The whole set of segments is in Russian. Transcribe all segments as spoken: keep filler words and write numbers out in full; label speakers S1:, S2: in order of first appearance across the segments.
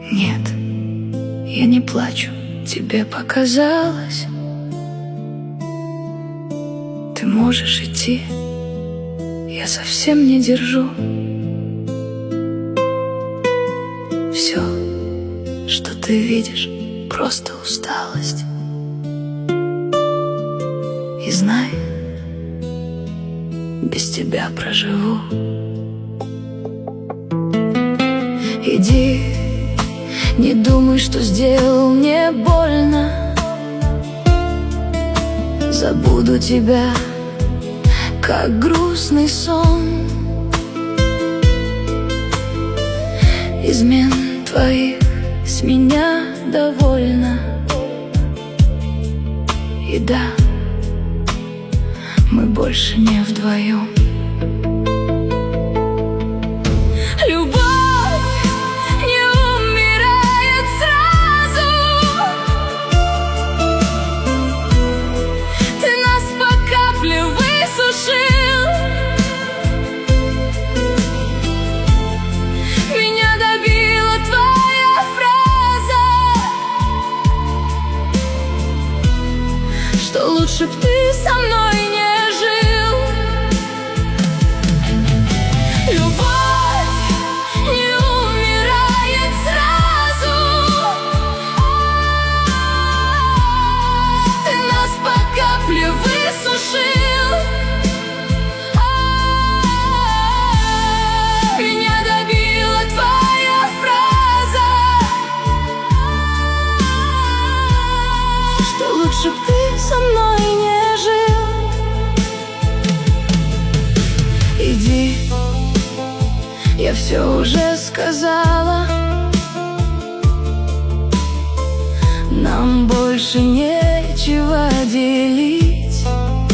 S1: Нет, я не плачу, тебе показалось. Ты можешь идти, я совсем не держу. Все, что ты видишь, просто усталость. И знай, без тебя проживу. Иди, не думай, что сделал мне больно. Забуду тебя, как грустный сон. Измен твоих с меня довольно. И да, мы больше не вдвоем. Что лучше б ты со мной не жил. Любовь не умирает сразу. Ты нас по капле высушил. Меня добила твоя фраза, что лучше б ты со мной не жил. Иди, я все уже сказала. Нам больше нечего делить.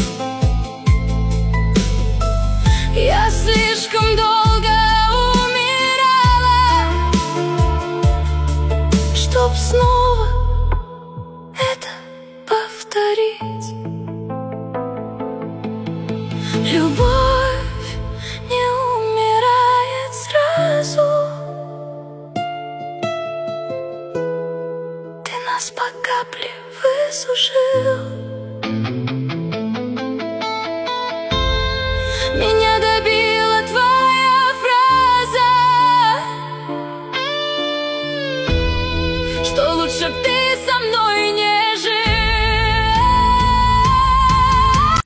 S1: Я слишком долго умирала, чтоб снова это повторить. Любовь не умирает сразу. Ты нас по капле высушил.